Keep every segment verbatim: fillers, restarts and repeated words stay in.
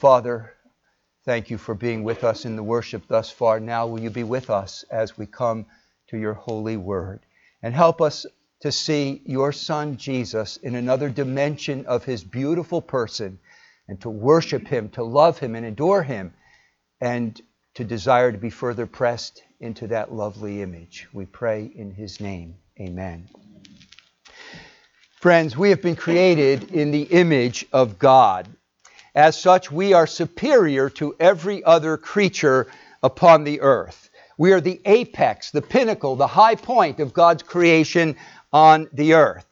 Father, thank you for being with us in the worship thus far. Now will you be with us as we come to your holy word, and help us to see your Son Jesus in another dimension of his beautiful person, and to worship him, to love him and adore him, and to desire to be further pressed into that lovely image. We pray in his name. Amen. Friends, we have been created in the image of God. As such, we are superior to every other creature upon the earth. We are the apex, the pinnacle, the high point of God's creation on the earth.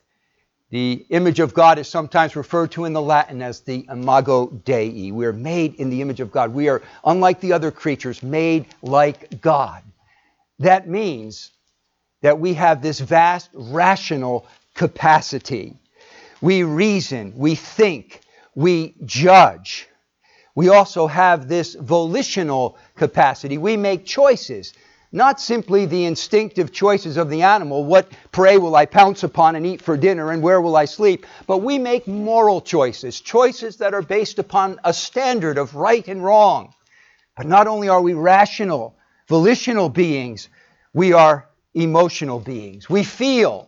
The image of God is sometimes referred to in the Latin as the imago Dei. We are made in the image of God. We are, unlike the other creatures, made like God. That means that we have this vast rational capacity. We reason, we think, we judge. We also have this volitional capacity. We make choices, not simply the instinctive choices of the animal, what prey will I pounce upon and eat for dinner and where will I sleep, but we make moral choices, choices that are based upon a standard of right and wrong. But not only are we rational, volitional beings, we are emotional beings. We feel.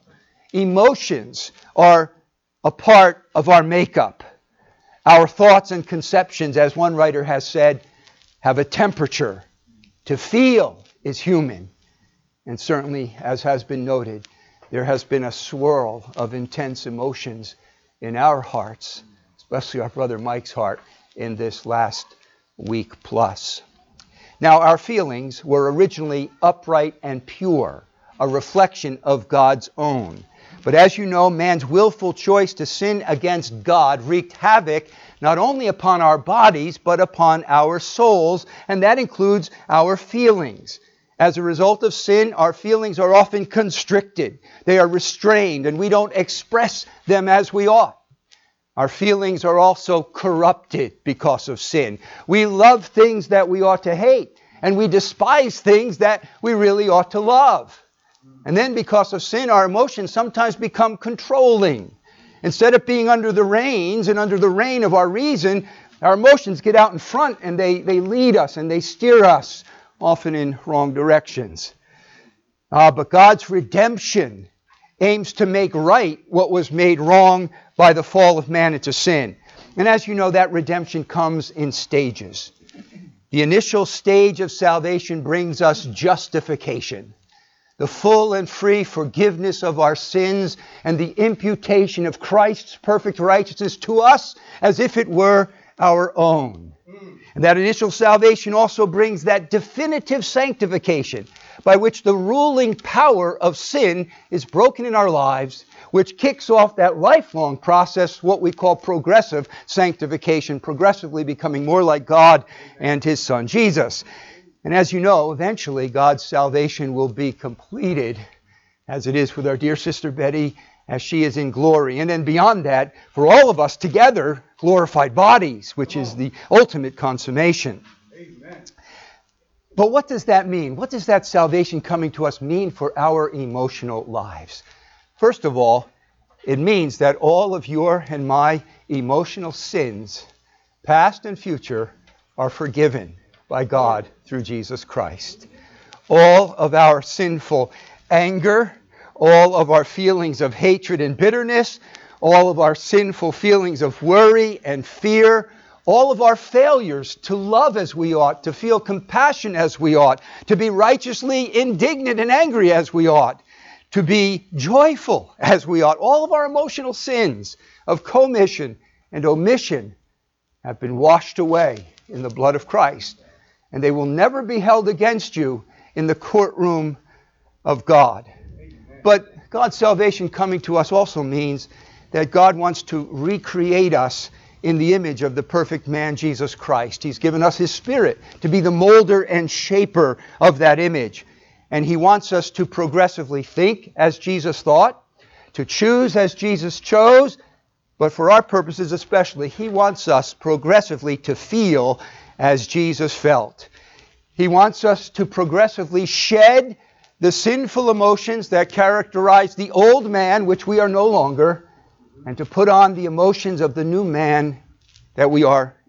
Emotions are a part of our makeup. Our thoughts and conceptions, as one writer has said, have a temperature. To feel is human. And certainly, as has been noted, there has been a swirl of intense emotions in our hearts, especially our brother Mike's heart, in this last week plus. Now, our feelings were originally upright and pure, a reflection of God's own. But as you know, man's willful choice to sin against God wreaked havoc not only upon our bodies, but upon our souls, and that includes our feelings. As a result of sin, our feelings are often constricted. They are restrained, and we don't express them as we ought. Our feelings are also corrupted because of sin. We love things that we ought to hate, and we despise things that we really ought to love. And then because of sin, our emotions sometimes become controlling. Instead of being under the reins and under the reign of our reason, our emotions get out in front and they, they lead us and they steer us, often in wrong directions. Ah, but God's redemption aims to make right what was made wrong by the fall of man into sin. And as you know, that redemption comes in stages. The initial stage of salvation brings us justification, the full and free forgiveness of our sins, and the imputation of Christ's perfect righteousness to us as if it were our own. And that initial salvation also brings that definitive sanctification by which the ruling power of sin is broken in our lives, which kicks off that lifelong process, what we call progressive sanctification, progressively becoming more like God and His Son Jesus. And as you know, eventually God's salvation will be completed, as it is with our dear sister Betty, as she is in glory. And then beyond that, for all of us together, glorified bodies, which is the ultimate consummation. Amen. But what does that mean? What does that salvation coming to us mean for our emotional lives? First of all, it means that all of your and my emotional sins, past and future, are forgiven by God through Jesus Christ. All of our sinful anger, all of our feelings of hatred and bitterness, all of our sinful feelings of worry and fear, all of our failures to love as we ought, to feel compassion as we ought, to be righteously indignant and angry as we ought, to be joyful as we ought. All of our emotional sins of commission and omission have been washed away in the blood of Christ, and they will never be held against you in the courtroom of God. Amen. But God's salvation coming to us also means that God wants to recreate us in the image of the perfect man, Jesus Christ. He's given us His Spirit to be the molder and shaper of that image. And He wants us to progressively think as Jesus thought, to choose as Jesus chose, but for our purposes especially, He wants us progressively to feel as Jesus felt. He wants us to progressively shed the sinful emotions that characterize the old man, which we are no longer, and to put on the emotions of the new man that we are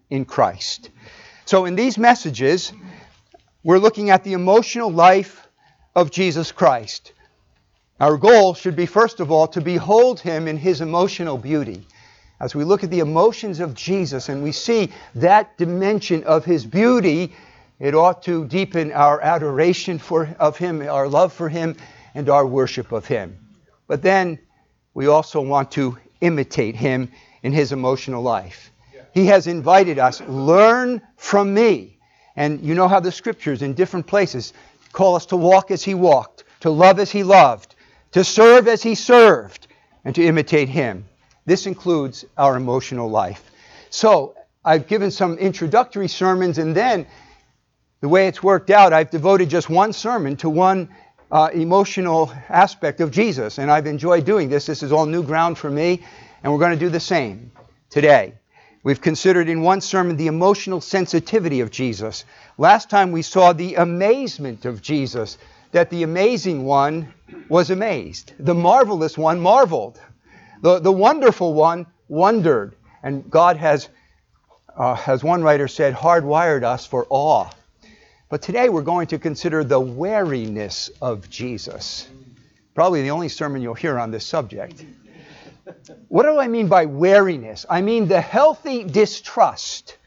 in Christ. So in these messages, we're looking at the emotional life of Jesus Christ. Our goal should be, first of all, to behold him in his emotional beauty. As we look at the emotions of Jesus and we see that dimension of his beauty, it ought to deepen our adoration for, of him, our love for him, and our worship of him. But then we also want to imitate him in his emotional life. He has invited us, learn from me. And you know how the scriptures in different places call us to walk as he walked, to love as he loved, to serve as he served, and to imitate him. This includes our emotional life. So I've given some introductory sermons, and then the way it's worked out, I've devoted just one sermon to one uh, emotional aspect of Jesus. And I've enjoyed doing this. This is all new ground for me, and we're going to do the same today. We've considered in one sermon the emotional sensitivity of Jesus. Last time we saw the amazement of Jesus, that the amazing one was amazed. The marvelous one marveled. The, the wonderful one wondered. And God has, uh, as one writer said, hardwired us for awe. But today we're going to consider the wariness of Jesus. Probably the only sermon you'll hear on this subject. What do I mean by wariness? I mean the healthy distrust,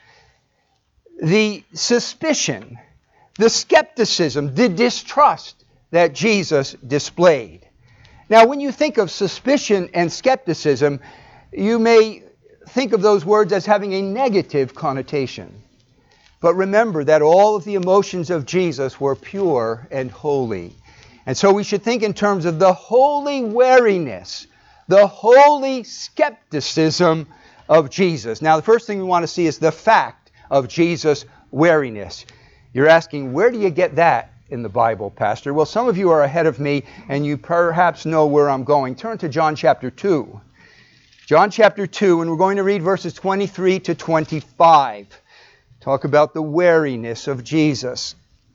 the suspicion, the skepticism, the distrust that Jesus displayed. Now, when you think of suspicion and skepticism, you may think of those words as having a negative connotation. But remember that all of the emotions of Jesus were pure and holy. And so we should think in terms of the holy wariness, the holy skepticism of Jesus. Now, the first thing we want to see is the fact of Jesus' wariness. You're asking, where do you get that in the Bible, Pastor? Well, some of you are ahead of me, and you perhaps know where I'm going. Turn to John chapter two. John chapter two, and we're going to read verses twenty-three to twenty-five. Talk about the wariness of Jesus.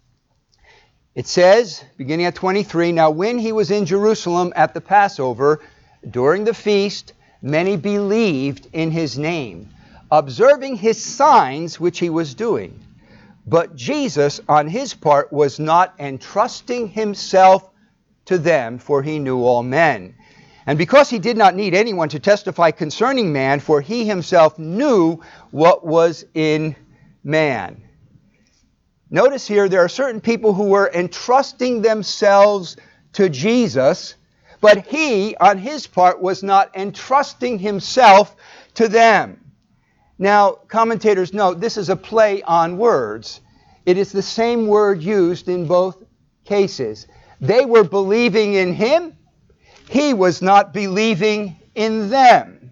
It says, beginning at twenty-three, "Now when he was in Jerusalem at the Passover, during the feast, many believed in his name, observing his signs which he was doing. But Jesus, on his part, was not entrusting himself to them, for he knew all men. And because he did not need anyone to testify concerning man, for he himself knew what was in man." Notice here, there are certain people who were entrusting themselves to Jesus, but he, on his part, was not entrusting himself to them. Now, commentators note this is a play on words. It is the same word used in both cases. They were believing in him. He was not believing in them.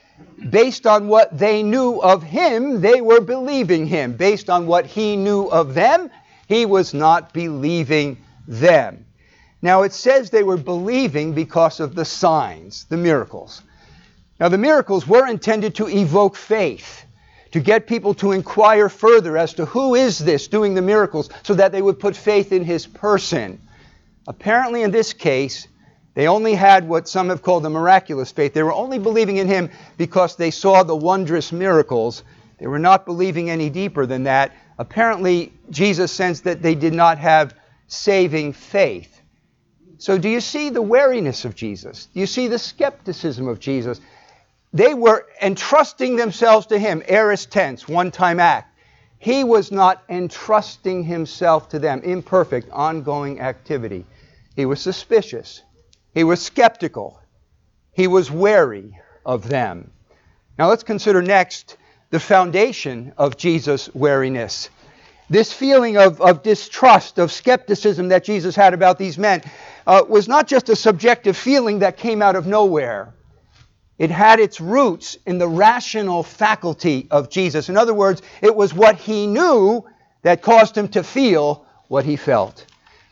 Based on what they knew of him, they were believing him. Based on what he knew of them, he was not believing them. Now, it says they were believing because of the signs, the miracles. Now, the miracles were intended to evoke faith, to get people to inquire further as to who is this doing the miracles, so that they would put faith in his person. Apparently, in this case, they only had what some have called the miraculous faith. They were only believing in him because they saw the wondrous miracles. They were not believing any deeper than that. Apparently, Jesus sensed that they did not have saving faith. So do you see the wariness of Jesus? Do you see the skepticism of Jesus? They were entrusting themselves to him. Aorist tense, one-time act. He was not entrusting himself to them. Imperfect, ongoing activity. He was suspicious. He was skeptical. He was wary of them. Now let's consider next the foundation of Jesus' wariness. This feeling of, of distrust, of skepticism that Jesus had about these men uh, was not just a subjective feeling that came out of nowhere. It had its roots in the rational faculty of Jesus. In other words, it was what he knew that caused him to feel what he felt.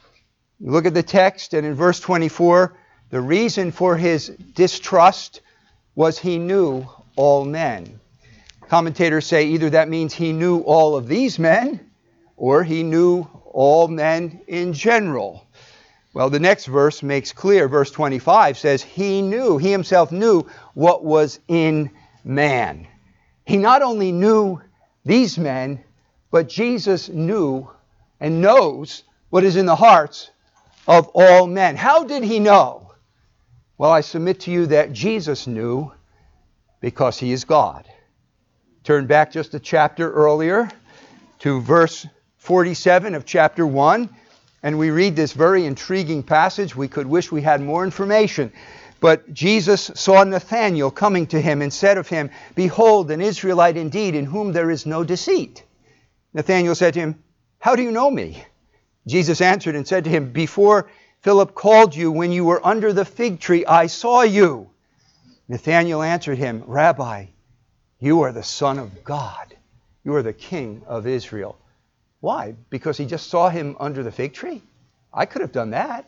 You look at the text, and in verse twenty-four, the reason for his distrust was he knew all men. Commentators say either that means he knew all of these men, or he knew all men in general. Well, the next verse makes clear. Verse twenty-five says he knew, he himself knew what was in man. He not only knew these men, but Jesus knew and knows what is in the hearts of all men. How did he know? Well, I submit to you that Jesus knew because he is God. Turn back just a chapter earlier to verse forty-seven of chapter one, and we read this very intriguing passage. We could wish we had more information. But Jesus saw Nathanael coming to him and said of him, "Behold, an Israelite indeed, in whom there is no deceit." Nathanael said to him, "How do you know me?" Jesus answered and said to him, "Before Philip called you, when you were under the fig tree, I saw you." Nathanael answered him, "Rabbi, you are the Son of God. You are the King of Israel." Why? Because he just saw him under the fig tree? I could have done that.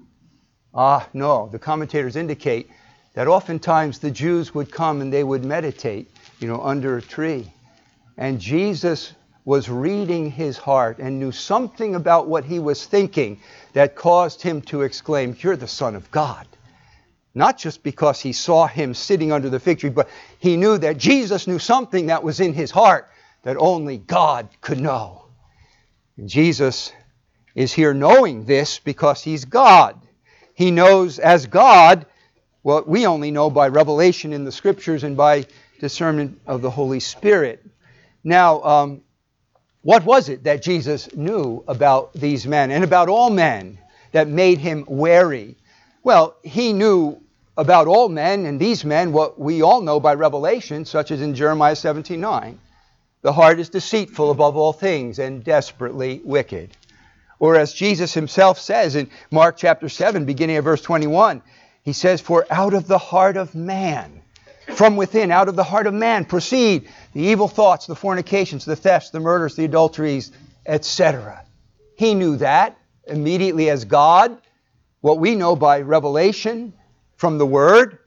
Ah, no. The commentators indicate that oftentimes the Jews would come and they would meditate, you know, under a tree. And Jesus was reading his heart and knew something about what he was thinking that caused him to exclaim, "You're the Son of God." Not just because he saw him sitting under the fig tree, but he knew that Jesus knew something that was in his heart that only God could know. And Jesus is here knowing this because he's God. He knows as God what we only know by revelation in the Scriptures and by discernment of the Holy Spirit. Now, um, what was it that Jesus knew about these men and about all men that made him wary? Well, he knew about all men and these men what we all know by revelation, such as in Jeremiah seventeen nine. The heart is deceitful above all things and desperately wicked. Or as Jesus himself says in Mark chapter seven, beginning of verse twenty-one, he says, "For out of the heart of man, from within, out of the heart of man, proceed the evil thoughts, the fornications, the thefts, the murders, the adulteries, et cetera" He knew that immediately as God, what we know by revelation from the Word.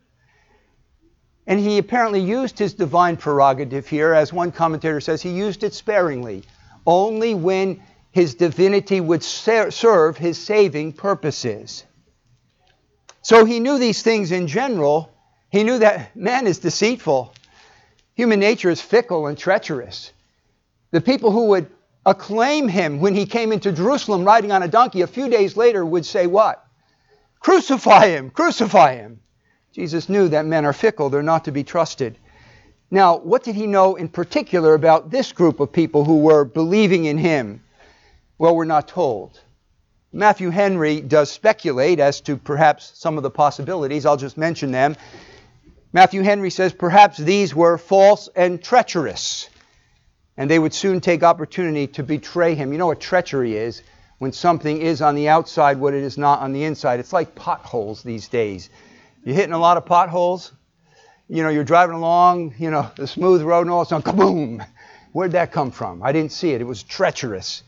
And he apparently used his divine prerogative here. As one commentator says, he used it sparingly, only when his divinity would ser- serve his saving purposes. So he knew these things in general. He knew that man is deceitful. Human nature is fickle and treacherous. The people who would acclaim him when he came into Jerusalem riding on a donkey, a few days later would say what? "Crucify him! Crucify him!" Jesus knew that men are fickle. They're not to be trusted. Now, what did he know in particular about this group of people who were believing in him? Well, we're not told. Matthew Henry does speculate as to perhaps some of the possibilities. I'll just mention them. Matthew Henry says perhaps these were false and treacherous, and they would soon take opportunity to betray him. You know what treachery is? When something is on the outside what it is not on the inside. It's like potholes these days. You're hitting a lot of potholes. You know, you're driving along, you know, the smooth road and all of a sudden, kaboom! Where'd that come from? I didn't see it. It was treacherous.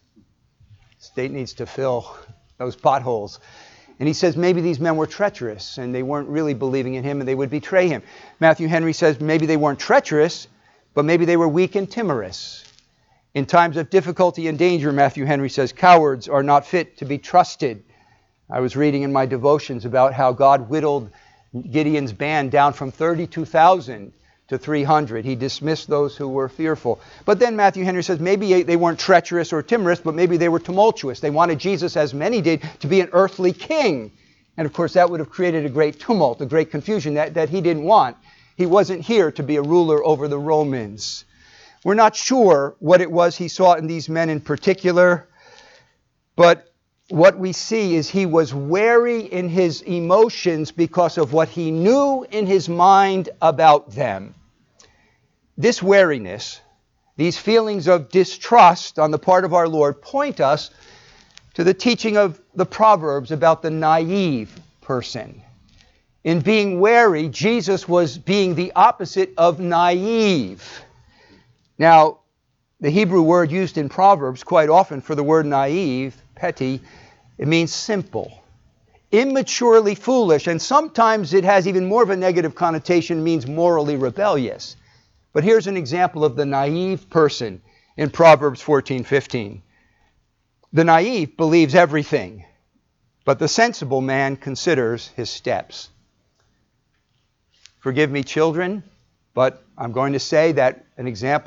State needs to fill those potholes. And he says maybe these men were treacherous and they weren't really believing in him and they would betray him. Matthew Henry says maybe they weren't treacherous, but maybe they were weak and timorous. In times of difficulty and danger, Matthew Henry says, cowards are not fit to be trusted. I was reading in my devotions about how God whittled Gideon's band down from thirty-two thousand to three hundred. He dismissed those who were fearful. But then Matthew Henry says maybe they weren't treacherous or timorous, but maybe they were tumultuous. They wanted Jesus, as many did, to be an earthly king. And of course that would have created a great tumult, a great confusion that, that he didn't want. He wasn't here to be a ruler over the Romans. We're not sure what it was he saw in these men in particular, but what we see is he was wary in his emotions because of what he knew in his mind about them. This wariness, these feelings of distrust on the part of our Lord, point us to the teaching of the Proverbs about the naive person. In being wary, Jesus was being the opposite of naive. Now, the Hebrew word used in Proverbs quite often for the word naive, petty, it means simple, immaturely foolish, and sometimes it has even more of a negative connotation, means morally rebellious. But here's an example of the naive person in Proverbs fourteen fifteen. The naive believes everything, but the sensible man considers his steps. Forgive me, children, but I'm going to say that an example of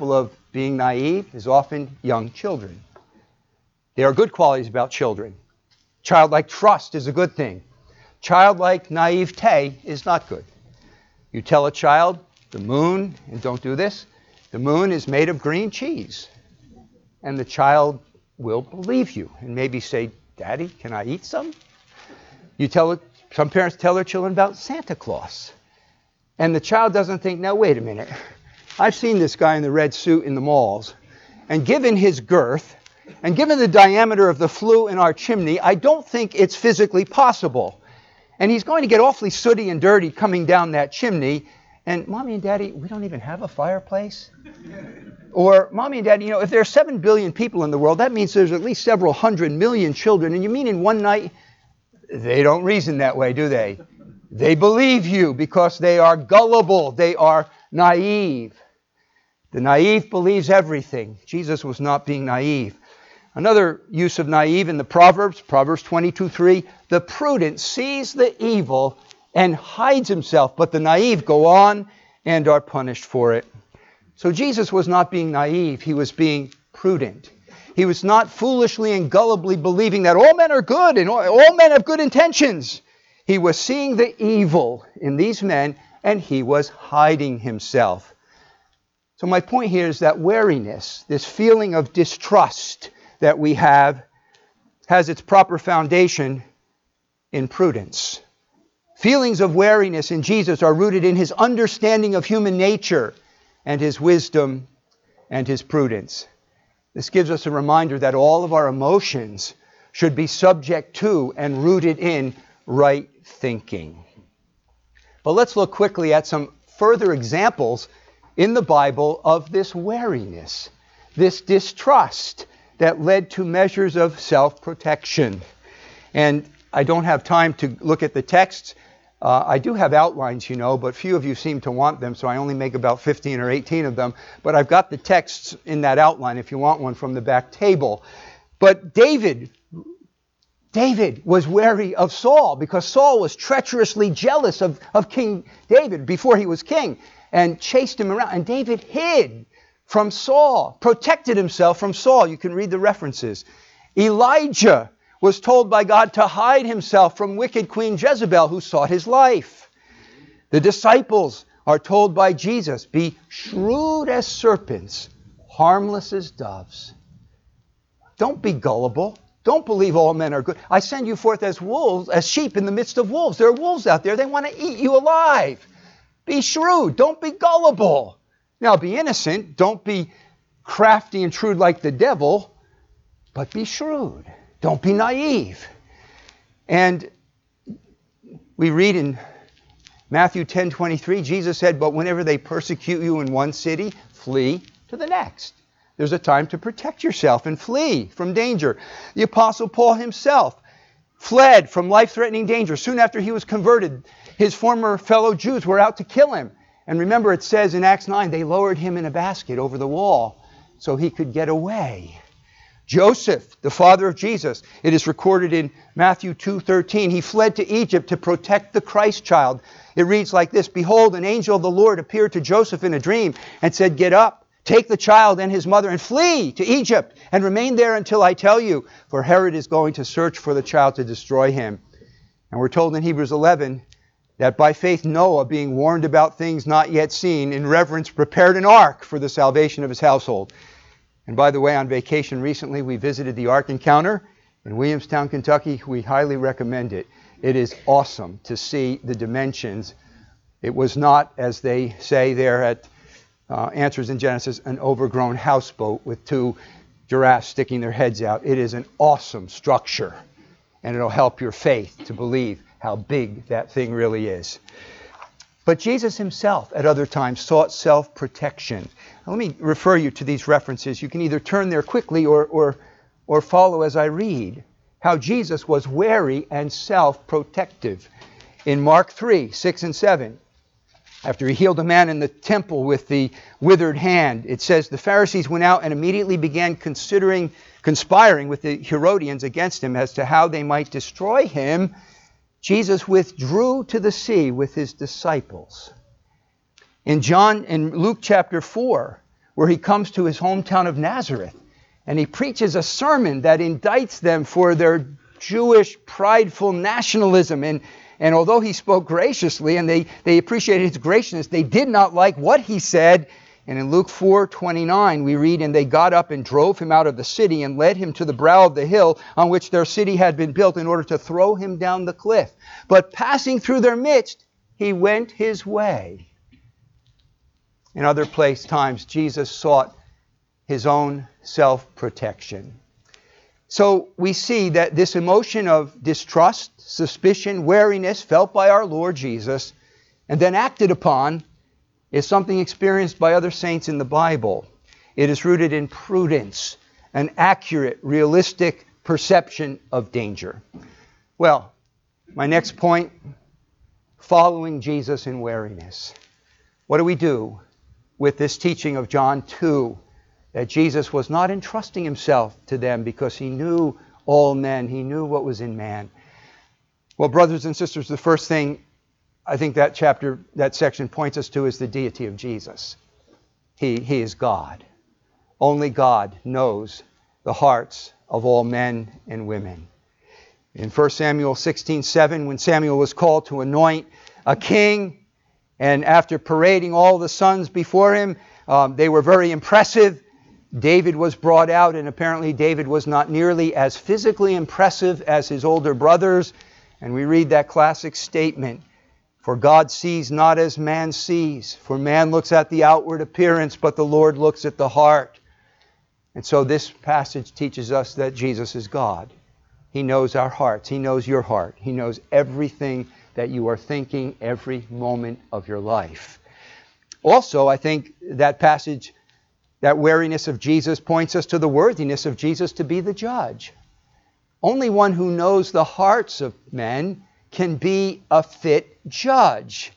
being naive is often young children. There are good qualities about children. Childlike trust is a good thing. Childlike naivete is not good. You tell a child, the moon, and don't do this, the moon is made of green cheese. And the child will believe you and maybe say, Daddy, can I eat some? You tell some parents tell their children about Santa Claus. And the child doesn't think, now wait a minute. I've seen this guy in the red suit in the malls. And given his girth, and given the diameter of the flue in our chimney, I don't think it's physically possible. And he's going to get awfully sooty and dirty coming down that chimney. And Mommy and Daddy, we don't even have a fireplace. Or Mommy and Daddy, you know, if there are seven billion people in the world, that means there's at least several hundred million children. And you mean in one night? They don't reason that way, do they? They believe you because they are gullible. They are naive. The naive believes everything. Jesus was not being naive. Another use of naive in the Proverbs, Proverbs twenty-two three, the prudent sees the evil and hides himself, but the naive go on and are punished for it. So Jesus was not being naive. He was being prudent. He was not foolishly and gullibly believing that all men are good and all, all men have good intentions. He was seeing the evil in these men and he was hiding himself. So my point here is that wariness, this feeling of distrust that we have, has its proper foundation in prudence. Feelings of wariness in Jesus are rooted in his understanding of human nature and his wisdom and his prudence. This gives us a reminder that all of our emotions should be subject to and rooted in right thinking. But let's look quickly at some further examples in the Bible of this wariness, this distrust that led to measures of self-protection. And I don't have time to look at the texts. Uh, I do have outlines, you know, but few of you seem to want them, so I only make about fifteen or eighteen of them. But I've got the texts in that outline if you want one from the back table. But David, David was wary of Saul because Saul was treacherously jealous of, of King David before he was king and chased him around. And David hid from Saul, protected himself from Saul. You can read the references. Elijah was told by God to hide himself from wicked Queen Jezebel who sought his life. The disciples are told by Jesus, be shrewd as serpents, harmless as doves. Don't be gullible. Don't believe all men are good. I send you forth as wolves, as sheep in the midst of wolves. There are wolves out there. They want to eat you alive. Be shrewd. Don't be gullible. Now be innocent. Don't be crafty and shrewd like the devil, but be shrewd. Don't be naive. And we read in Matthew ten twenty-three, Jesus said, but whenever they persecute you in one city, flee to the next. There's a time to protect yourself and flee from danger. The Apostle Paul himself fled from life-threatening danger. Soon after he was converted, his former fellow Jews were out to kill him. And remember, it says in Acts nine, they lowered him in a basket over the wall so he could get away. Joseph, the father of Jesus, it is recorded in Matthew two thirteen. He fled to Egypt to protect the Christ child. It reads like this, behold, an angel of the Lord appeared to Joseph in a dream and said, get up, take the child and his mother and flee to Egypt and remain there until I tell you, for Herod is going to search for the child to destroy him. And we're told in Hebrews eleven that by faith Noah, being warned about things not yet seen, in reverence prepared an ark for the salvation of his household. And by the way, on vacation recently, we visited the Ark Encounter in Williamstown, Kentucky. We highly recommend it. It is awesome to see the dimensions. It was not, as they say there at uh, Answers in Genesis, an overgrown houseboat with two giraffes sticking their heads out. It is an awesome structure, and it'll help your faith to believe how big that thing really is. But Jesus himself at other times sought self-protection. Now, let me refer you to these references. You can either turn there quickly or, or, or follow as I read how Jesus was wary and self-protective. In Mark three, six and seven, after he healed a man in the temple with the withered hand, it says, the Pharisees went out and immediately began considering, conspiring with the Herodians against him as to how they might destroy him. Jesus withdrew to the sea with his disciples. In John, in Luke chapter four, where he comes to his hometown of Nazareth, and he preaches a sermon that indicts them for their Jewish prideful nationalism. And, and although he spoke graciously, and they, they appreciated his graciousness, they did not like what he said. And in Luke four twenty-nine, we read, "And they got up and drove him out of the city and led him to the brow of the hill on which their city had been built, in order to throw him down the cliff. But passing through their midst, he went his way." In other place times, Jesus sought his own self-protection. So we see that this emotion of distrust, suspicion, wariness felt by our Lord Jesus and then acted upon is something experienced by other saints in the Bible. It is rooted in prudence, an accurate, realistic perception of danger. Well, my next point, following Jesus in wariness. What do we do with this teaching of John two? That Jesus was not entrusting himself to them because he knew all men. He knew what was in man. Well, brothers and sisters, the first thing I think that chapter, that section points us to is the deity of Jesus. He, he is God. Only God knows the hearts of all men and women. In First Samuel sixteen seven, when Samuel was called to anoint a king, and after parading all the sons before him, um, they were very impressive. David was brought out, and apparently David was not nearly as physically impressive as his older brothers. And we read that classic statement, "For God sees not as man sees. For man looks at the outward appearance, but the Lord looks at the heart." And so this passage teaches us that Jesus is God. He knows our hearts. He knows your heart. He knows everything that you are thinking every moment of your life. Also, I think that passage, that wariness of Jesus, points us to the worthiness of Jesus to be the judge. Only one who knows the hearts of men can be a fit judge.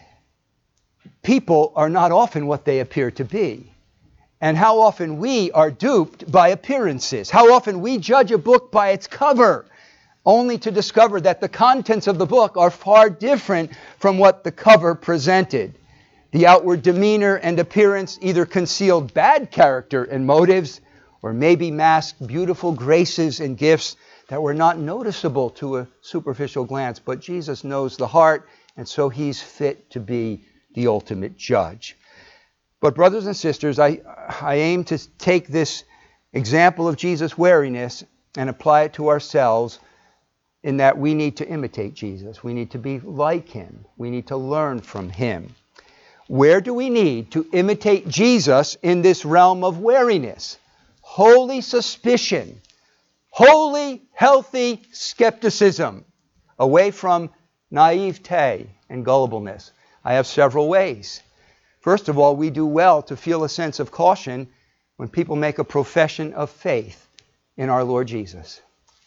People are not often what they appear to be. And how often we are duped by appearances. How often we judge a book by its cover, only to discover that the contents of the book are far different from what the cover presented. The outward demeanor and appearance either concealed bad character and motives, or maybe masked beautiful graces and gifts that were not noticeable to a superficial glance. But Jesus knows the heart, and so he's fit to be the ultimate judge. But brothers and sisters, I, I aim to take this example of Jesus' wariness and apply it to ourselves, in that we need to imitate Jesus. We need to be like him. We need to learn from him. Where do we need to imitate Jesus in this realm of wariness? Holy suspicion. Holy, healthy skepticism. Away from naivete and gullibleness. I have several ways. First of all, we do well to feel a sense of caution when people make a profession of faith in our Lord Jesus.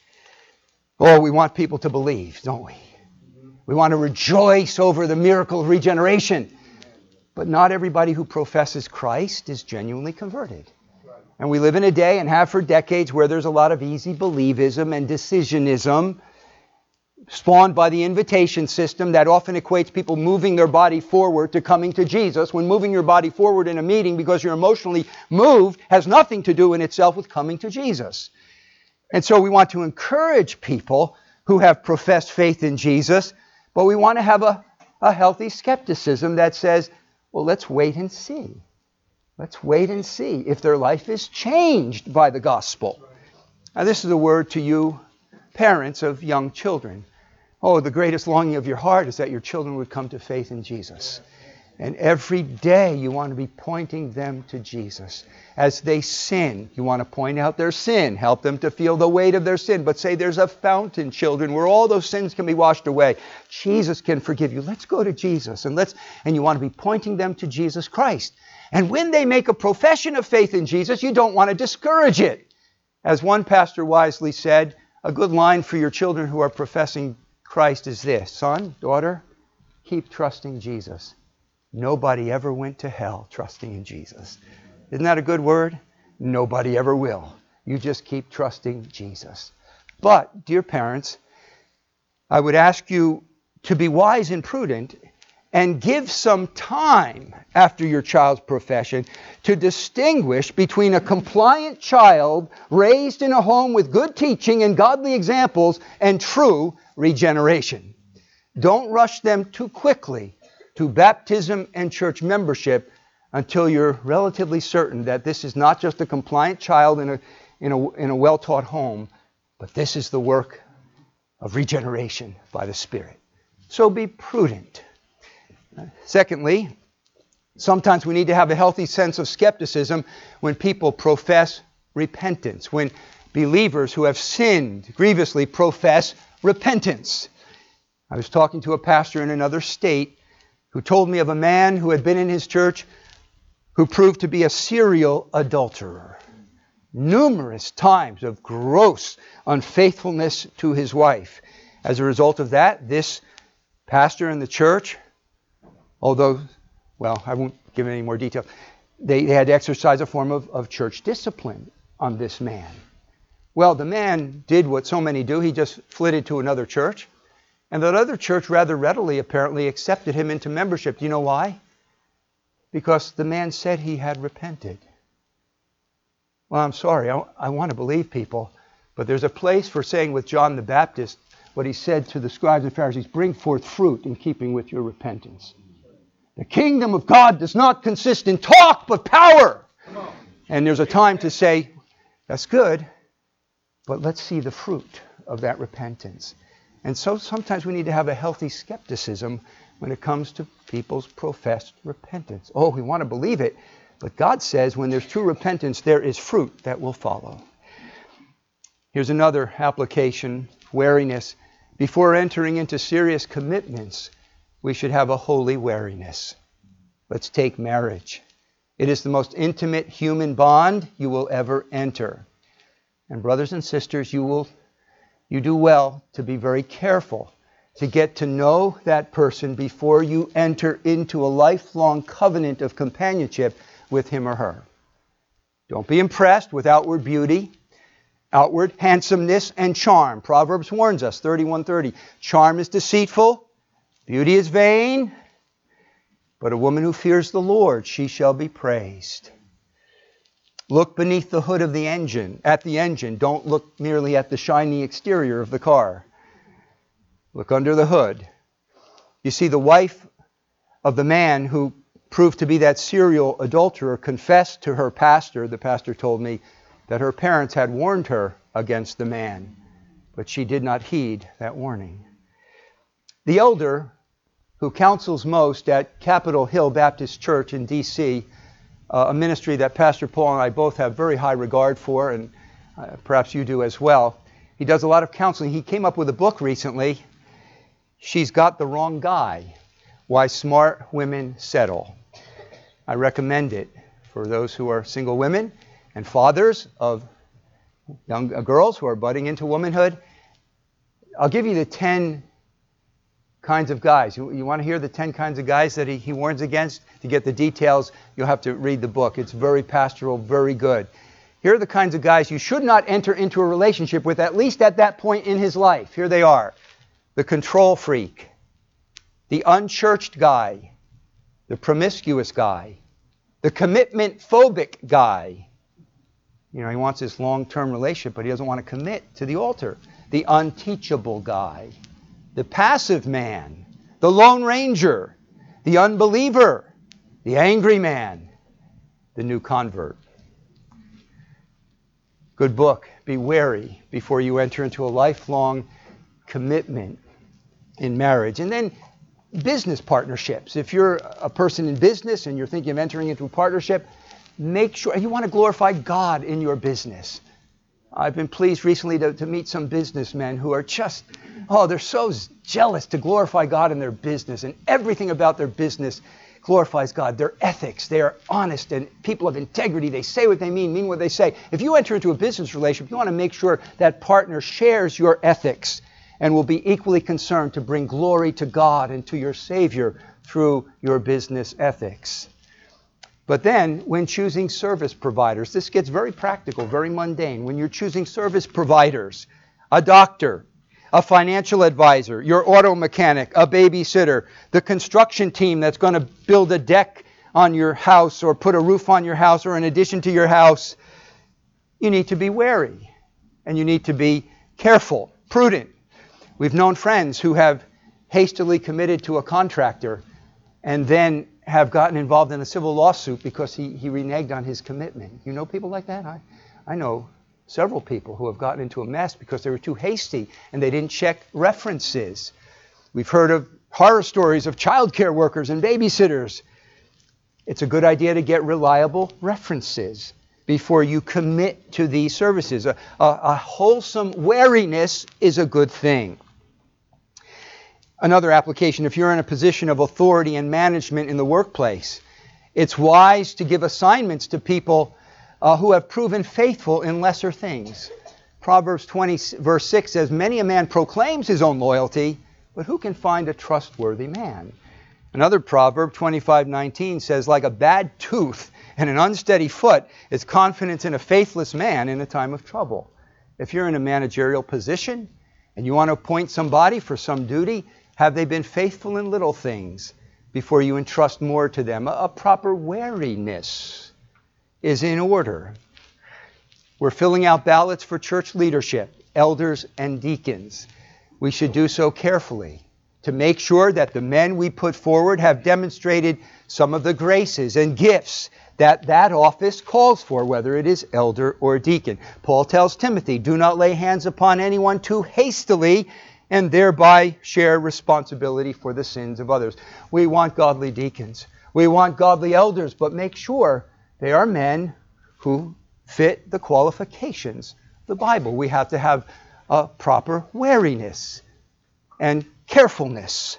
Oh, we want people to believe, don't we? We want to rejoice over the miracle of regeneration. But not everybody who professes Christ is genuinely converted. And we live in a day, and have for decades, where there's a lot of easy believism and decisionism spawned by the invitation system that often equates people moving their body forward to coming to Jesus, when moving your body forward in a meeting because you're emotionally moved has nothing to do in itself with coming to Jesus. And so we want to encourage people who have professed faith in Jesus, but we want to have a, a healthy skepticism that says, well, let's wait and see. Let's wait and see if their life is changed by the gospel. Now, this is a word to you parents of young children. Oh, the greatest longing of your heart is that your children would come to faith in Jesus. And every day you want to be pointing them to Jesus. As they sin, you want to point out their sin, help them to feel the weight of their sin, but say there's a fountain, children, where all those sins can be washed away. Jesus can forgive you. Let's go to Jesus. And let's and you want to be pointing them to Jesus Christ. And when they make a profession of faith in Jesus, you don't want to discourage it. As one pastor wisely said, a good line for your children who are professing Christ is this: son, daughter, keep trusting Jesus. Nobody ever went to hell trusting in Jesus. Isn't that a good word? Nobody ever will. You just keep trusting Jesus. But, dear parents, I would ask you to be wise and prudent and give some time after your child's profession to distinguish between a compliant child raised in a home with good teaching and godly examples and true regeneration. Don't rush them too quickly to baptism and church membership until you're relatively certain that this is not just a compliant child in a, in a, in a well-taught home, but this is the work of regeneration by the Spirit. So be prudent. Secondly, sometimes we need to have a healthy sense of skepticism when people profess repentance, when believers who have sinned grievously profess repentance. I was talking to a pastor in another state who told me of a man who had been in his church who proved to be a serial adulterer. Numerous times of gross unfaithfulness to his wife. As a result of that, this pastor in the church, although, well, I won't give any more detail, they, they had to exercise a form of, of church discipline on this man. Well, the man did what so many do. He just flitted to another church. And that other church rather readily, apparently, accepted him into membership. Do you know why? Because the man said he had repented. Well, I'm sorry. I, I want to believe people. But there's a place for saying with John the Baptist what he said to the scribes and Pharisees, bring forth fruit in keeping with your repentance. The kingdom of God does not consist in talk, but power. And there's a time to say, that's good, but let's see the fruit of that repentance. And so sometimes we need to have a healthy skepticism when it comes to people's professed repentance. Oh, we want to believe it, but God says when there's true repentance, there is fruit that will follow. Here's another application, wariness. Before entering into serious commitments, we should have a holy wariness. Let's take marriage. It is the most intimate human bond you will ever enter. And brothers and sisters, you will you do well to be very careful to get to know that person before you enter into a lifelong covenant of companionship with him or her. Don't be impressed with outward beauty, outward handsomeness, and charm. Proverbs warns us, thirty-one thirty. Charm is deceitful, beauty is vain, but a woman who fears the Lord, she shall be praised. Look beneath the hood of the engine, at the engine. Don't look merely at the shiny exterior of the car. Look under the hood. You see, the wife of the man who proved to be that serial adulterer confessed to her pastor, the pastor told me, that her parents had warned her against the man, but she did not heed that warning. The elder who counsels most at Capitol Hill Baptist Church in D C, uh, a ministry that Pastor Paul and I both have very high regard for, and uh, perhaps you do as well. He does a lot of counseling. He came up with a book recently, She's Got the Wrong Guy, Why Smart Women Settle. I recommend it for those who are single women and fathers of young girls who are budding into womanhood. I'll give you the ten kinds of guys. You, you want to hear the ten kinds of guys that he, he warns against? To get the details, you'll have to read the book. It's very pastoral, very good. Here are the kinds of guys you should not enter into a relationship with, at least at that point in his life. Here they are. The control freak, the unchurched guy, the promiscuous guy, the commitment phobic guy. You know, he wants this long-term relationship, but he doesn't want to commit to the altar. The unteachable guy, the passive man, the lone ranger, the unbeliever, the angry man, the new convert. Good book. Be wary before you enter into a lifelong commitment in marriage. And then business partnerships. If you're a person in business and you're thinking of entering into a partnership, make sure you want to glorify God in your business. I've been pleased recently to, to meet some businessmen who are just, oh, they're so jealous to glorify God in their business, and everything about their business glorifies God. Their ethics, they are honest and people of integrity. They say what they mean, mean what they say. If you enter into a business relationship, you want to make sure that partner shares your ethics and will be equally concerned to bring glory to God and to your Savior through your business ethics. But then, when choosing service providers, this gets very practical, very mundane. When you're choosing service providers, a doctor, a financial advisor, your auto mechanic, a babysitter, the construction team that's going to build a deck on your house or put a roof on your house or in addition to your house. You need to be wary and you need to be careful, prudent. We've known friends who have hastily committed to a contractor and then have gotten involved in a civil lawsuit because he, he reneged on his commitment. You know people like that? I, I know several people who have gotten into a mess because they were too hasty and they didn't check references. We've heard of horror stories of child care workers and babysitters. It's a good idea to get reliable references before you commit to these services. A, a, a wholesome wariness is a good thing. Another application, if you're in a position of authority and management in the workplace, it's wise to give assignments to people uh, who have proven faithful in lesser things. Proverbs twenty, verse six says, "Many a man proclaims his own loyalty, but who can find a trustworthy man?" Another proverb, twenty-five nineteen, says, "Like a bad tooth and an unsteady foot is confidence in a faithless man in a time of trouble." If you're in a managerial position and you want to appoint somebody for some duty, have they been faithful in little things before you entrust more to them? A, a proper wariness is in order. We're filling out ballots for church leadership, elders and deacons. We should do so carefully to make sure that the men we put forward have demonstrated some of the graces and gifts that that office calls for, whether it is elder or deacon. Paul tells Timothy, "Do not lay hands upon anyone too hastily and thereby share responsibility for the sins of others." We want godly deacons. We want godly elders, but make sure they are men who fit the qualifications of the Bible. We have to have a proper wariness and carefulness.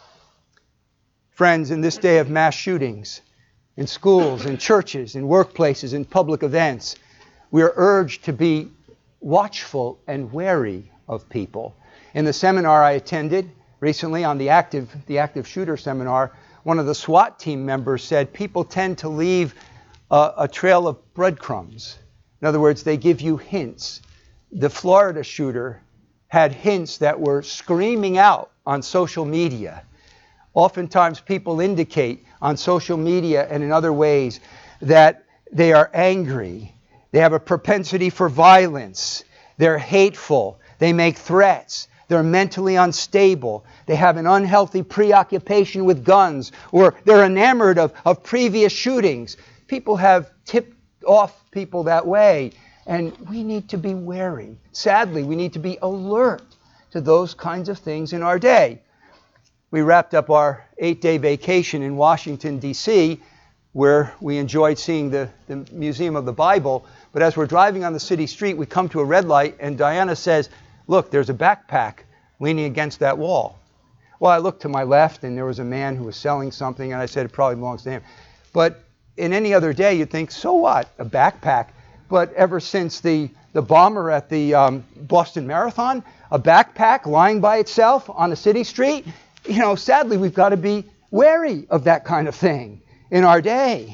Friends, in this day of mass shootings, in schools, in churches, in workplaces, in public events, we are urged to be watchful and wary of people. In the seminar I attended recently on the active, the active shooter seminar, one of the SWAT team members said people tend to leave a, a trail of breadcrumbs. In other words, they give you hints. The Florida shooter had hints that were screaming out on social media. Oftentimes people indicate on social media and in other ways that they are angry. They have a propensity for violence. They're hateful. They make threats. They're mentally unstable. They have an unhealthy preoccupation with guns, or they're enamored of, of previous shootings. People have tipped off people that way, and we need to be wary. Sadly, we need to be alert to those kinds of things in our day. We wrapped up our eight-day vacation in Washington, D C, where we enjoyed seeing the, the Museum of the Bible. But as we're driving on the city street, we come to a red light, and Diana says, "Look, there's a backpack leaning against that wall." Well, I looked to my left, and there was a man who was selling something, and I said it probably belongs to him. But in any other day, you'd think, so what? A backpack. But ever since the, the bomber at the um, Boston Marathon, a backpack lying by itself on a city street, you know, sadly, we've got to be wary of that kind of thing in our day.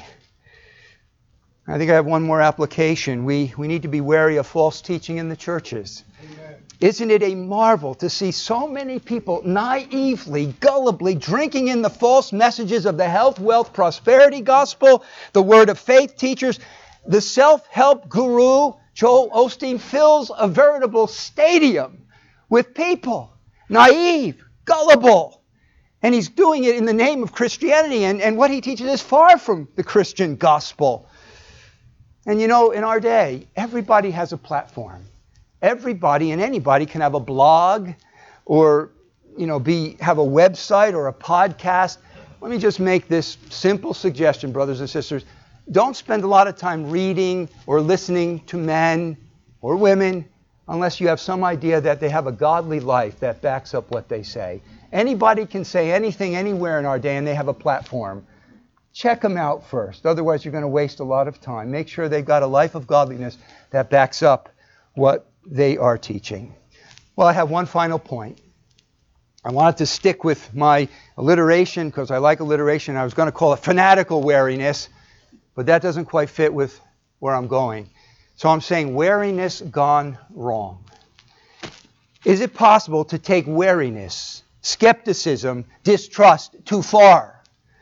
I think I have one more application. We, we need to be wary of false teaching in the churches. Amen. Isn't it a marvel to see so many people naively, gullibly drinking in the false messages of the health, wealth, prosperity gospel, the word of faith teachers? The self-help guru, Joel Osteen, fills a veritable stadium with people, naive, gullible. And he's doing it in the name of Christianity, and, and what he teaches is far from the Christian gospel. And you know, in our day, everybody has a platform. Everybody and anybody can have a blog or, you know, be have a website or a podcast. Let me just make this simple suggestion, brothers and sisters. Don't spend a lot of time reading or listening to men or women unless you have some idea that they have a godly life that backs up what they say. Anybody can say anything anywhere in our day, and they have a platform. Check them out first. Otherwise, you're going to waste a lot of time. Make sure they've got a life of godliness that backs up what they are teaching. Well, I have one final point. I wanted to stick with my alliteration because I like alliteration. I was going to call it fanatical wariness, but that doesn't quite fit with where I'm going. So I'm saying wariness gone wrong. Is it possible to take wariness, skepticism, distrust too far?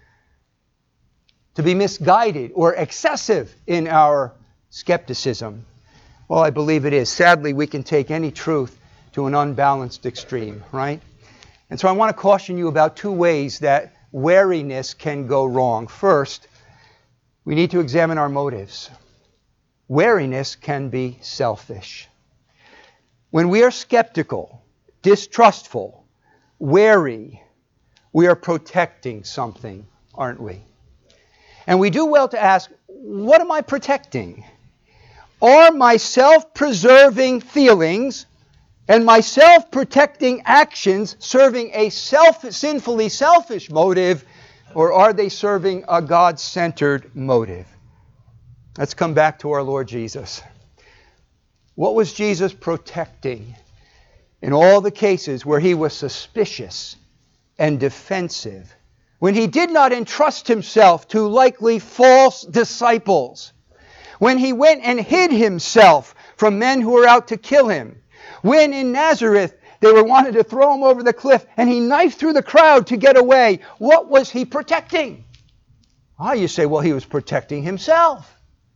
To be misguided or excessive in our skepticism? Well, I believe it is. Sadly, we can take any truth to an unbalanced extreme, right? And so I want to caution you about two ways that wariness can go wrong. First, we need to examine our motives. Wariness can be selfish. When we are skeptical, distrustful, wary, we are protecting something, aren't we? And we do well to ask, what am I protecting? Are my self-preserving feelings and my self-protecting actions serving a self, sinfully selfish motive, or are they serving a God-centered motive? Let's come back to our Lord Jesus. What was Jesus protecting in all the cases where he was suspicious and defensive? When he did not entrust himself to likely false disciples? When he went and hid himself from men who were out to kill him? When in Nazareth they were wanted to throw him over the cliff and he knifed through the crowd to get away? What was he protecting? Ah, you say, well, he was protecting himself.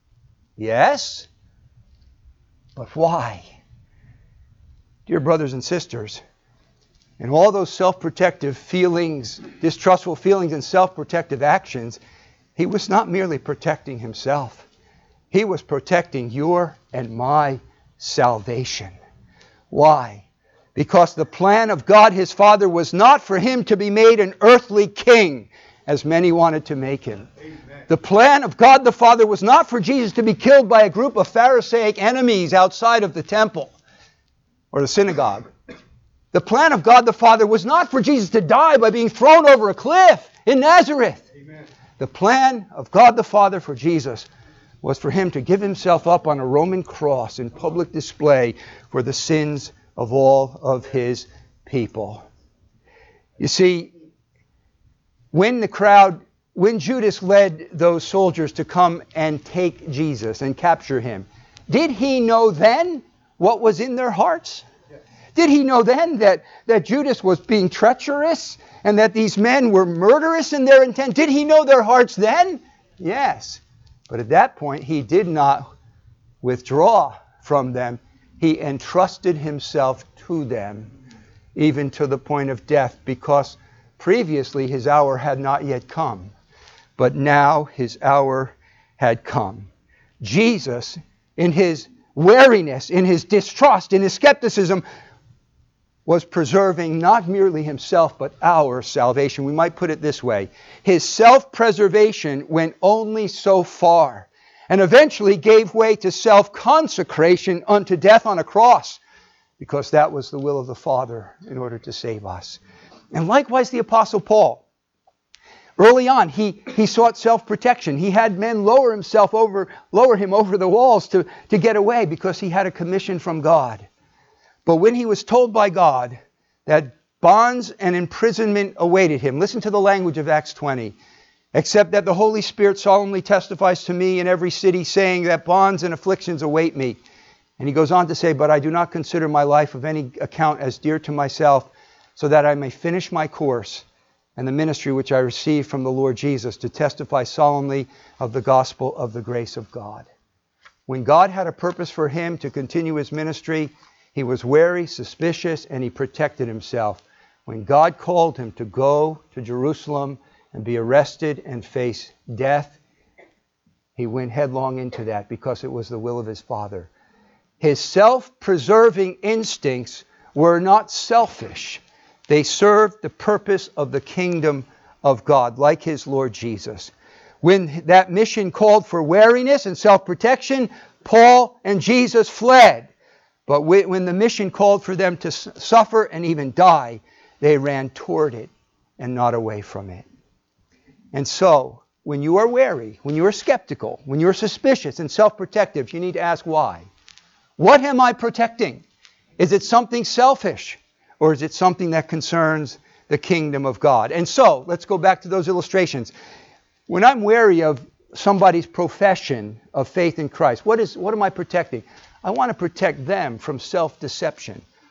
Yes, but why? Dear brothers and sisters, in all those self-protective feelings, distrustful feelings and self-protective actions, he was not merely protecting himself. He was protecting your and my salvation. Why? Because the plan of God his Father was not for him to be made an earthly king, as many wanted to make him. Amen. The plan of God the Father was not for Jesus to be killed by a group of Pharisaic enemies outside of the temple or the synagogue. The plan of God the Father was not for Jesus to die by being thrown over a cliff in Nazareth. Amen. The plan of God the Father for Jesus was for him to give himself up on a Roman cross in public display for the sins of all of his people. You see, when the crowd, when Judas led those soldiers to come and take Jesus and capture him, did he know then what was in their hearts? Did he know then that, that Judas was being treacherous and that these men were murderous in their intent? Did he know their hearts then? Yes. But at that point, he did not withdraw from them. He entrusted himself to them, even to the point of death, because previously his hour had not yet come. But now his hour had come. Jesus, in his wariness, in his distrust, in his skepticism, was preserving not merely himself, but our salvation. We might put it this way. His self-preservation went only so far, and eventually gave way to self-consecration unto death on a cross, because that was the will of the Father in order to save us. And likewise the Apostle Paul. Early on, he, he sought self-protection. He had men lower himself over, lower him over the walls to, to get away, because he had a commission from God. But when he was told by God that bonds and imprisonment awaited him, listen to the language of Acts twenty. Except that the Holy Spirit solemnly testifies to me in every city, saying that bonds and afflictions await me. And he goes on to say, but I do not consider my life of any account as dear to myself, so that I may finish my course and the ministry which I received from the Lord Jesus, to testify solemnly of the gospel of the grace of God. When God had a purpose for him to continue his ministry, he was wary, suspicious, and he protected himself. When God called him to go to Jerusalem and be arrested and face death, he went headlong into that because it was the will of his Father. His self-preserving instincts were not selfish. They served the purpose of the kingdom of God, like his Lord Jesus. When that mission called for wariness and self-protection, Paul and Jesus fled. But when the mission called for them to suffer and even die, they ran toward it and not away from it. And so, when you are wary, when you are skeptical, when you are suspicious and self-protective, you need to ask why. What am I protecting? Is it something selfish, or is it something that concerns the kingdom of God? And so, let's go back to those illustrations. When I'm wary of somebody's profession of faith in Christ, what is what am I protecting? I want to protect them from self-deception,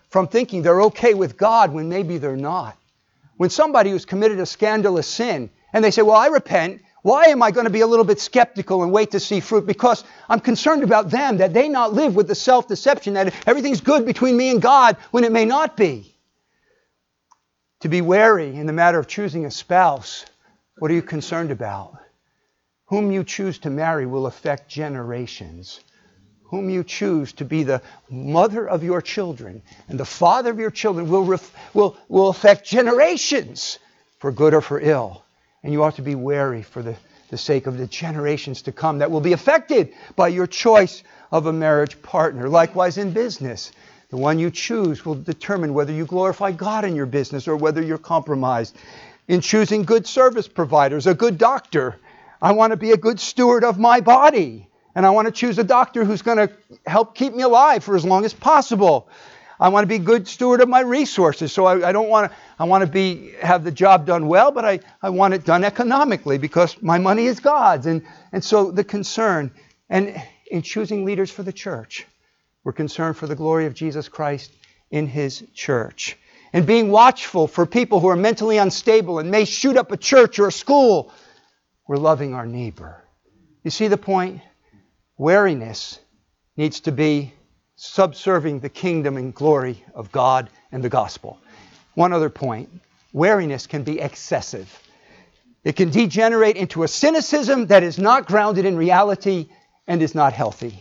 from thinking they're okay with God when maybe they're not. When somebody who's committed a scandalous sin and they say, well, I repent, why am I going to be a little bit skeptical and wait to see fruit? Because I'm concerned about them, that they not live with the self-deception that everything's good between me and God when it may not be. To be wary in the matter of choosing a spouse, what are you concerned about? Whom you choose to marry will affect generations. Whom you choose to be the mother of your children and the father of your children will, ref- will, will affect generations, for good or for ill. And you ought to be wary for the, the sake of the generations to come that will be affected by your choice of a marriage partner. Likewise in business. The one you choose will determine whether you glorify God in your business or whether you're compromised. In choosing good service providers, a good doctor, I want to be a good steward of my body. And I want to choose a doctor who's going to help keep me alive for as long as possible. I want to be a good steward of my resources. So I, I don't want to, I want to be, have the job done well, but I, I want it done economically because my money is God's. And, and so the concern, and in choosing leaders for the church, we're concerned for the glory of Jesus Christ in His church. And being watchful for people who are mentally unstable and may shoot up a church or a school, we're loving our neighbor. You see the point? Wariness needs to be subserving the kingdom and glory of God and the gospel. One other point. Wariness can be excessive. It can degenerate into a cynicism that is not grounded in reality and is not healthy.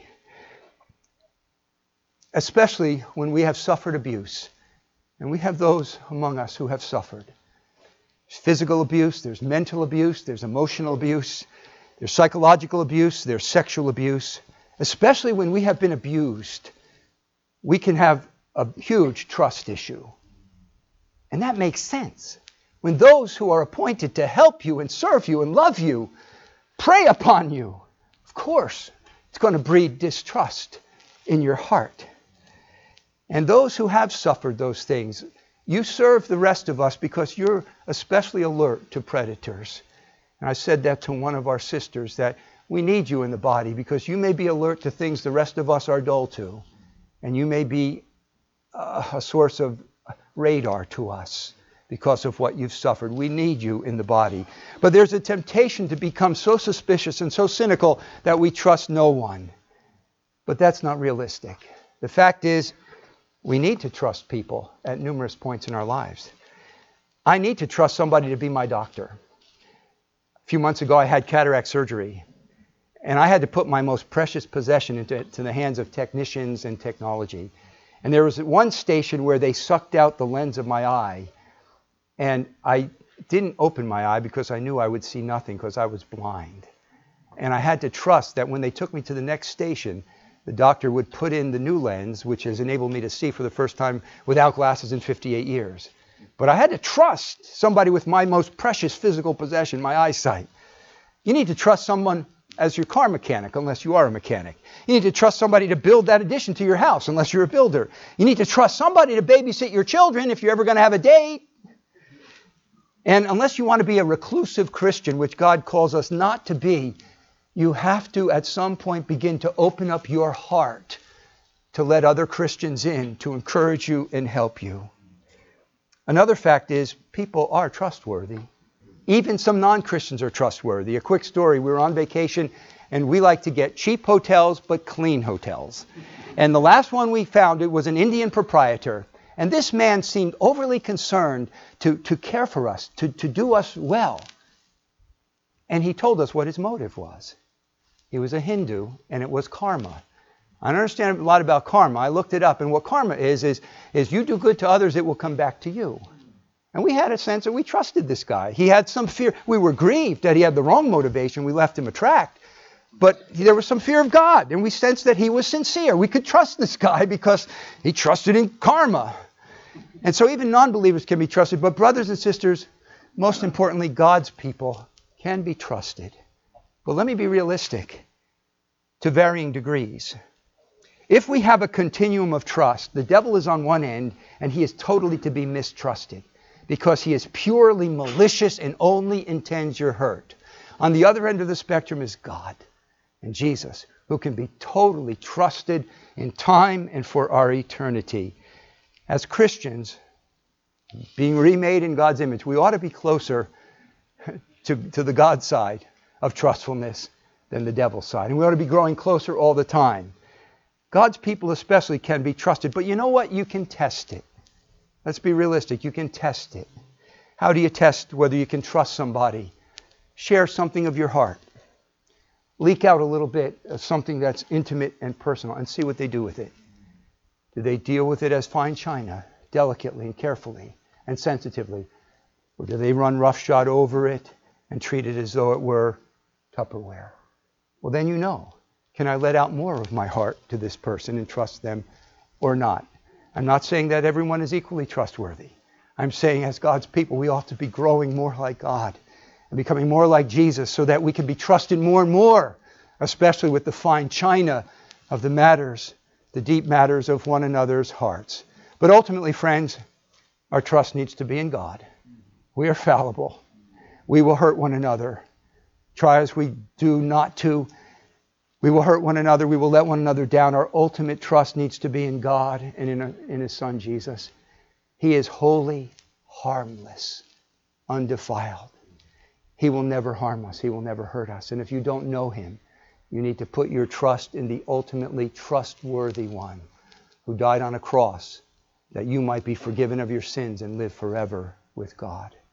Especially when we have suffered abuse. And we have those among us who have suffered. There's physical abuse, there's mental abuse, there's emotional abuse, there's psychological abuse, there's sexual abuse. Especially when we have been abused, we can have a huge trust issue. And that makes sense. When those who are appointed to help you and serve you and love you prey upon you, of course, it's going to breed distrust in your heart. And those who have suffered those things, you serve the rest of us because you're especially alert to predators. And I said that to one of our sisters, that we need you in the body because you may be alert to things the rest of us are dull to. And you may be uh, a source of radar to us because of what you've suffered. We need you in the body. But there's a temptation to become so suspicious and so cynical that we trust no one. But that's not realistic. The fact is, we need to trust people at numerous points in our lives. I need to trust somebody to be my doctor. A few months ago, I had cataract surgery. And I had to put my most precious possession into to the hands of technicians and technology. And there was one station where they sucked out the lens of my eye. And I didn't open my eye because I knew I would see nothing because I was blind. And I had to trust that when they took me to the next station, the doctor would put in the new lens, which has enabled me to see for the first time without glasses in fifty-eight years. But I had to trust somebody with my most precious physical possession, my eyesight. You need to trust someone as your car mechanic, unless you are a mechanic. You need to trust somebody to build that addition to your house, unless you're a builder. You need to trust somebody to babysit your children if you're ever going to have a date. And unless you want to be a reclusive Christian, which God calls us not to be, you have to, at some point, begin to open up your heart to let other Christians in, to encourage you and help you. Another fact is, people are trustworthy. Even some non-Christians are trustworthy. A quick story, we were on vacation, and we like to get cheap hotels, but clean hotels. And the last one we found, it was an Indian proprietor. And this man seemed overly concerned to, to care for us, to, to do us well. And he told us what his motive was. He was a Hindu, and it was karma. I don't understand a lot about karma. I looked it up, and what karma is, is, is you do good to others, it will come back to you. And we had a sense that we trusted this guy. He had some fear. We were grieved that he had the wrong motivation. We left him a tract. But there was some fear of God, and we sensed that he was sincere. We could trust this guy because he trusted in karma. And so even non-believers can be trusted. But brothers and sisters, most importantly, God's people can be trusted. But let me be realistic, to varying degrees. If we have a continuum of trust, the devil is on one end, and he is totally to be mistrusted because he is purely malicious and only intends your hurt. On the other end of the spectrum is God and Jesus, who can be totally trusted in time and for our eternity. As Christians, being remade in God's image, we ought to be closer to, to the God side of trustfulness than the devil's side. And we ought to be growing closer all the time. God's people especially can be trusted. But you know what? You can test it. Let's be realistic. You can test it. How do you test whether you can trust somebody? Share something of your heart. Leak out a little bit of something that's intimate and personal and see what they do with it. Do they deal with it as fine china, delicately and carefully and sensitively? Or do they run roughshod over it and treat it as though it were Tupperware? Well, then you know. Can I let out more of my heart to this person and trust them or not? I'm not saying that everyone is equally trustworthy. I'm saying as God's people, we ought to be growing more like God and becoming more like Jesus so that we can be trusted more and more, especially with the fine china of the matters, the deep matters of one another's hearts. But ultimately, friends, our trust needs to be in God. We are fallible. We will hurt one another. Try as we do not to. We will hurt one another. We will let one another down. Our ultimate trust needs to be in God and in, a, in His Son, Jesus. He is holy, harmless, undefiled. He will never harm us. He will never hurt us. And if you don't know Him, you need to put your trust in the ultimately trustworthy one who died on a cross that you might be forgiven of your sins and live forever with God.